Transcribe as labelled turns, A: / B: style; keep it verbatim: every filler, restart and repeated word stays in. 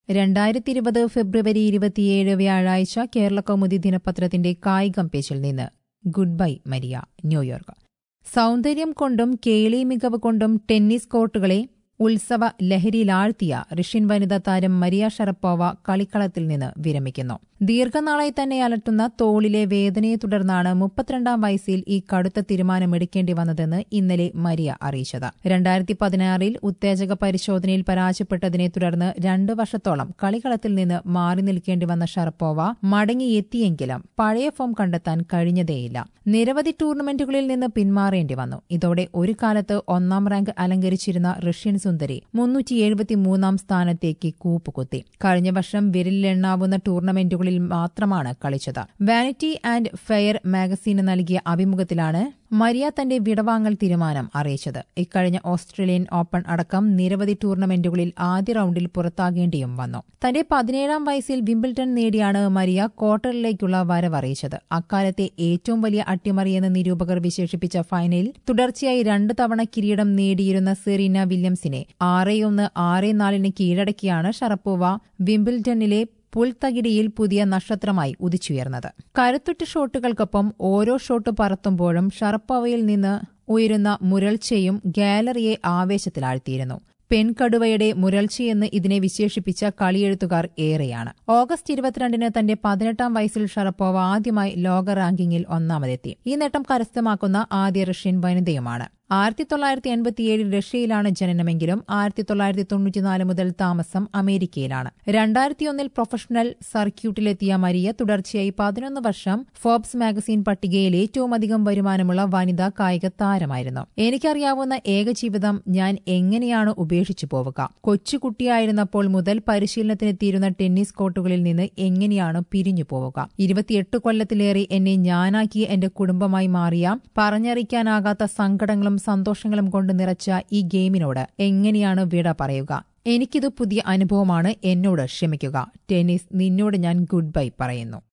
A: രണ്ടായിരത്തി ഇരുപത് ഫെബ്രുവരി ഇരുപത്തിയേഴ് വ്യാഴാഴ്ച കേരളകൗമുദി ദിനപത്രത്തിന്റെ കായികം പേജിൽ നിന്ന് ഗുഡ് ബൈ മരിയ. ന്യൂയോർക്ക്. സൗന്ദര്യം കൊണ്ടും കേളി മികവ് കൊണ്ടും ടെന്നീസ് കോർട്ടുകളെ ഉത്സവ ലഹരിയിലാഴ്ത്തിയ റഷ്യൻ വനിതാ താരം മരിയ ഷറപ്പോവ കളിക്കളത്തിൽ നിന്ന് വിരമിക്കുന്നു. ദീർഘനാളായി തന്നെ അലട്ടുന്ന തോളിലെ വേദനയെ തുടർന്നാണ് മുപ്പത്തിരണ്ടാം വയസ്സിൽ ഈ കടുത്ത തീരുമാനമെടുക്കേണ്ടി വന്നതെന്ന് ഇന്നലെ മരിയ അറിയിച്ചത്. രണ്ടായിരത്തി പതിനാറിൽ ഉത്തേജക പരിശോധനയിൽ പരാജയപ്പെട്ടതിനെ തുടർന്ന് രണ്ടു വർഷത്തോളം കളിക്കളത്തിൽ നിന്ന് മാറി നിൽക്കേണ്ടി വന്ന ഷറപ്പോവ മടങ്ങിയെത്തിയെങ്കിലും പഴയ ഫോം കണ്ടെത്താൻ കഴിഞ്ഞതേയില്ല. നിരവധി ടൂർണമെന്റുകളിൽ നിന്ന് പിന്മാറേണ്ടി വന്നു. ഇതോടെ ഒരു കാലത്ത് ഒന്നാം റാങ്ക് അലങ്കരിച്ചിരുന്ന റഷ്യൻ സുന്ദരി മുന്നൂറ്റി എഴുപത്തിമൂന്നാം സ്ഥാനത്തേക്ക് കൂപ്പുകുത്തി. കഴിഞ്ഞ വർഷം വിരലിലെണ്ണാവുന്ന ടൂർണമെന്റുകളിൽ മാത്രമാണ് കളിച്ചത്. വാനിറ്റി ആൻഡ് ഫെയർ മാഗസീന് നൽകിയ അഭിമുഖത്തിലാണ് മരിയ തന്റെ വിടവാങ്ങൽ തീരുമാനം അറിയിച്ചത്. ഇക്കഴിഞ്ഞ ഓസ്ട്രേലിയൻ ഓപ്പൺ അടക്കം നിരവധി ടൂർണമെന്റുകളിൽ ആദ്യ റൌണ്ടിൽ പുറത്താകേണ്ടിയും വന്നു. തന്റെ പതിനേഴാം വയസ്സിൽ വിംബിൾട്ടൺ നേടിയാണ് മരിയ ക്വാർട്ടറിലേക്കുള്ള വരവറിയിച്ചത്. അക്കാലത്തെ ഏറ്റവും വലിയ അട്ടിമറിയെന്ന് നിരൂപകർ വിശേഷിപ്പിച്ച ഫൈനലിൽ തുടർച്ചയായി രണ്ട് തവണ കിരീടം നേടിയിരുന്ന സെറീന വില്യംസിനെ ആറ് ഒന്ന് ആറ് നാലിന് കീഴടക്കിയാണ് ഷറപ്പോവ വിംബിൾട്ടണിലെ പുൽത്തകിടിയിൽ പുതിയ നക്ഷത്രമായി ഉദിച്ചുയർന്നത്. കരുത്തുറ്റ ഷോട്ടുകൾക്കൊപ്പം ഓരോ ഷോട്ട് പറത്തുമ്പോഴും ഷറപ്പോവയിൽ നിന്ന് ഉയരുന്ന മുരൾച്ചയും ഗാലറിയെ ആവേശത്തിലാഴ്ത്തിയിരുന്നു. പെൺകടുവയുടെ മുരൾച്ചയെന്ന് ഇതിനെ വിശേഷിപ്പിച്ച കളിയെഴുത്തുകാർ ഏറെയാണ്. ഓഗസ്റ്റ് ഇരുപത്തിരണ്ടിന് തന്റെ പതിനെട്ടാം വയസ്സിൽ ഷറപ്പോവ ആദ്യമായി ലോക റാങ്കിങ്ങിൽ ഒന്നാമതെത്തി. ഈ നേട്ടം കരസ്ഥമാക്കുന്ന ആദ്യ റഷ്യൻ വനിതയുമാണ്. ആയിരത്തി തൊള്ളായിരത്തി എൺപത്തിയേഴിൽ റഷ്യയിലാണ് ജനനമെങ്കിലും ആയിരത്തി തൊള്ളായിരത്തി തൊണ്ണൂറ്റിനാല് മുതൽ താമസം അമേരിക്കയിലാണ്. രണ്ടായിരത്തിയൊന്നിൽ പ്രൊഫഷണൽ സർക്യൂട്ടിലെത്തിയ മരിയ തുടർച്ചയായി പതിനൊന്ന് വർഷം ഫോബ്സ് മാഗസിൻ പട്ടികയിൽ ഏറ്റവുമധികം വരുമാനമുള്ള വനിതാ കായിക താരമായിരുന്നു. എനിക്കറിയാവുന്ന ഏക ജീവിതം ഞാൻ എങ്ങനെയാണ് ഉപേക്ഷിച്ചു പോവുക? കൊച്ചുകുട്ടിയായിരുന്നപ്പോൾ മുതൽ പരിശീലനത്തിനെത്തിയിരുന്ന ടെന്നീസ് കോർട്ടുകളിൽ നിന്ന് എങ്ങനെയാണ് പിരിഞ്ഞു പോവുക? ഇരുപത്തിയെട്ട് കൊല്ലത്തിലേറെ എന്നെ ഞാനാക്കിയ എന്റെ കുടുംബമായി മാറിയ പറഞ്ഞറിയിക്കാനാകാത്ത സങ്കടങ്ങളും സന്തോഷങ്ങളും കൊണ്ട് നിറച്ച ഈ ഗെയിമിനോട് എങ്ങനെയാണ് വിട പറയുക? എനിക്കിത് പുതിയ അനുഭവമാണ്. എന്നോട് ക്ഷമിക്കുക. ടെന്നീസ്, നിന്നോട് ഞാൻ ഗുഡ് ബൈ പറയുന്നു.